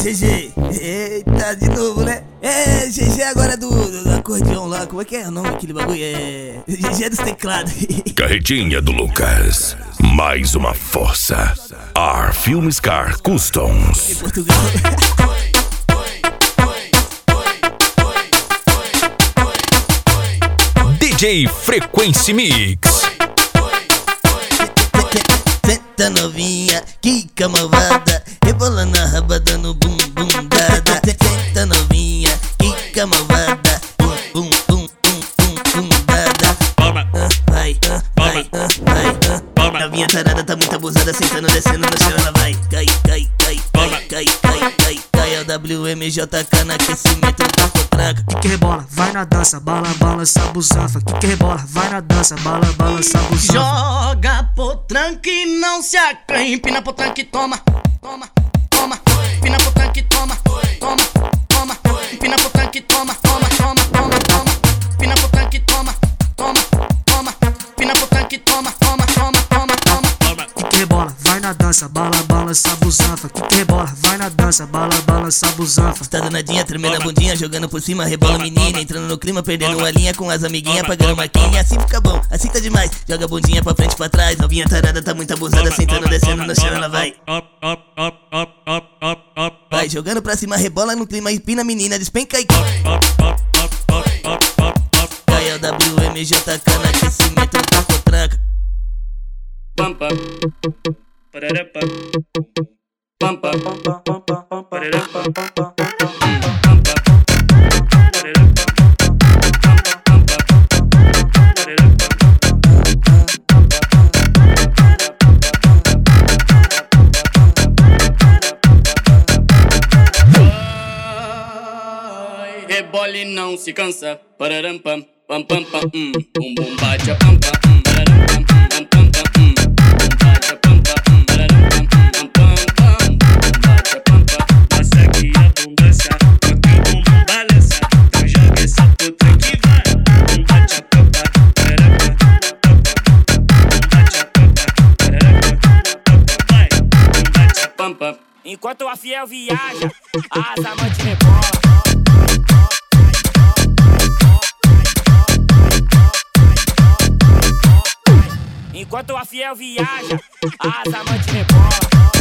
GG, eita, de novo, né? É, GG agora do acordeão lá, como é que é o nome daquele bagulho? É, GG dos teclados. Carretinha do Lucas, mais uma força. R Filmes Car Customs. Em Portugal. DJ Frequency Mix. Senta novinha, quica malvada, rebolando a raba dando bum bum dada. Senta novinha, quica malvada, bum bum bum bum bum bum dada. Vai, vai, vai. Novinha tarada tá muito abusada, sentando, descendo no chão, ela vai. Cai, cai, cai, cai, cai, cai, cai, cai. É o WMJK no aquecimento do potranca. Que rebola, vai na dança, bala, balança, busanfa. Que rebola, vai na dança, bala, balança, busanfa. Joga potranca e não se acanhe. Empina potranca e toma, toma, toma. Empina potranca e toma, toma, toma. Empina potranca e toma, toma, toma, toma, toma. Empina potranca e toma, toma, toma. Empina potranca e toma, toma, toma, toma, toma. Que rebola, vai na dança, bala, balança, busanfa. Que rebola, vai na dança, bala, balança, busanfa. Tá danadinha, tremendo a bundinha, jogando por cima, rebola menina, entrando no clima, perdendo a linha com as amiguinhas, pagando maquinha, assim fica bom, assim tá demais. Joga a bundinha pra frente e pra trás, novinha tarada tá muito abusada, sentando, descendo no chão, ela vai. Vai jogando pra cima, rebola no clima, empina a menina, despenca e cai. É o WMJK no aquecimento do potranca. Pam pam, parará pam, pam pam, parará pam, pam pam, rebola e não se cansa, pararam pam, pam pam pam, bum bum bate a pam pam, pararam pam pam pam pam, bum bate a pam pam, pararam pam pam pam pam, bate a pam pam. Passa aqui a abundância, bota o bumbum balança, então joga essa puta que vai, bum bate a pam pam, pararam pam bum bate a pam pam, pararam pam vai, bum bate a pam pam. Enquanto a fiel viaja, as amantes rebolam. Enquanto a fiel viaja, as amantes rebolam.